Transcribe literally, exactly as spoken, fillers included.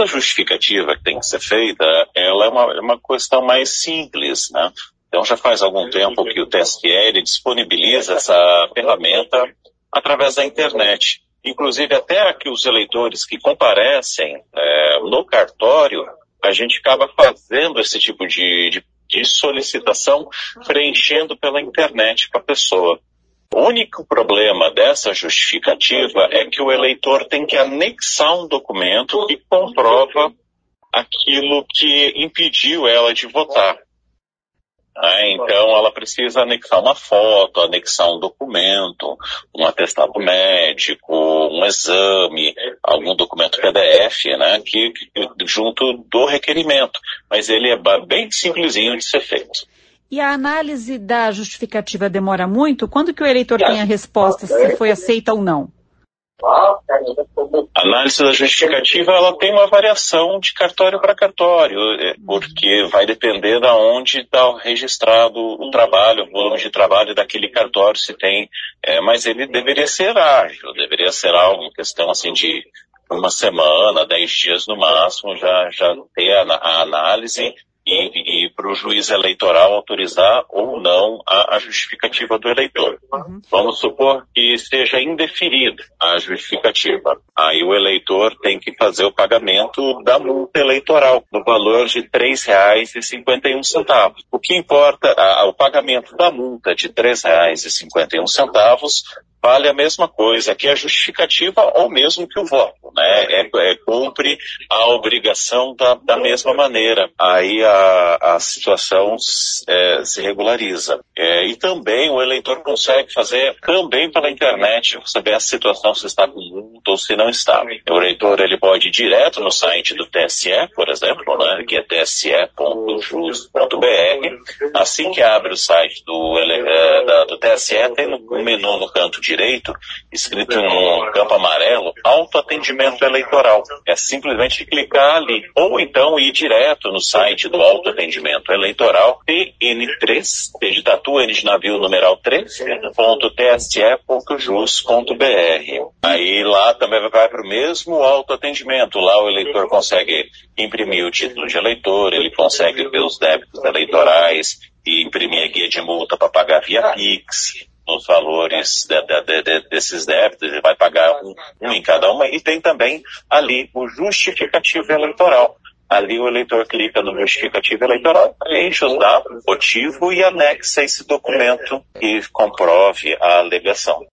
essa justificativa que tem que ser feita, ela é uma, é uma questão mais simples, né? Então já faz algum tempo que o T S E disponibiliza essa ferramenta através da internet. Inclusive até que os eleitores que comparecem é, no cartório, a gente acaba fazendo esse tipo de, de, de solicitação preenchendo pela internet para a pessoa. O único problema dessa justificativa é que o eleitor tem que anexar um documento que comprova aquilo que impediu ela de votar. Ah, então ela precisa anexar uma foto, anexar um documento, um atestado médico, um exame, algum documento P D F, né, que, que junto do requerimento. Mas ele é bem simplesinho de ser feito. E a análise da justificativa demora muito? Quando que o eleitor tem a resposta se foi aceita ou não? A análise da justificativa ela tem uma variação de cartório para cartório, porque vai depender de onde está registrado o trabalho, o volume de trabalho daquele cartório se tem, é, mas ele deveria ser ágil, deveria ser algo, questão assim de uma semana, dez dias no máximo, já, já ter a, a análise e, e para o juiz eleitoral autorizar ou não a, a justificativa do eleitor. Uhum. Vamos supor que seja indeferida a justificativa. Aí o eleitor tem que fazer o pagamento da multa eleitoral, no valor de três reais e cinquenta e um centavos. O que importa, a, o pagamento da multa de três reais e cinquenta e um centavos vale a mesma coisa que a justificativa ou mesmo que o voto, né? É, é, cumpre a obrigação da, da mesma maneira. Aí a, a situação é, se regulariza. É, e também o eleitor consegue fazer também pela internet, saber a situação se está com multa ou se não está. O eleitor ele pode ir direto no site do T S E, por exemplo, né? Que é t s e ponto jus ponto b r. Assim que abre o site do, é, da, do T S E, tem um menu no canto de direito, escrito no campo amarelo, autoatendimento eleitoral. É simplesmente clicar ali. Ou então ir direto no site do autoatendimento eleitoral, T N três, T de tatu, N de navio, numeral três, ponto t s e ponto jus ponto b r. Aí lá também vai para o mesmo autoatendimento. Lá o eleitor consegue imprimir o título de eleitor, ele consegue ver os débitos eleitorais e imprimir a guia de multa para pagar via Pix. Os valores de, de, de, desses débitos, ele vai pagar um, um em cada uma, e tem também ali o justificativo eleitoral. Ali o eleitor clica no justificativo eleitoral, preenche os dados, motivo e anexa esse documento que comprove a alegação.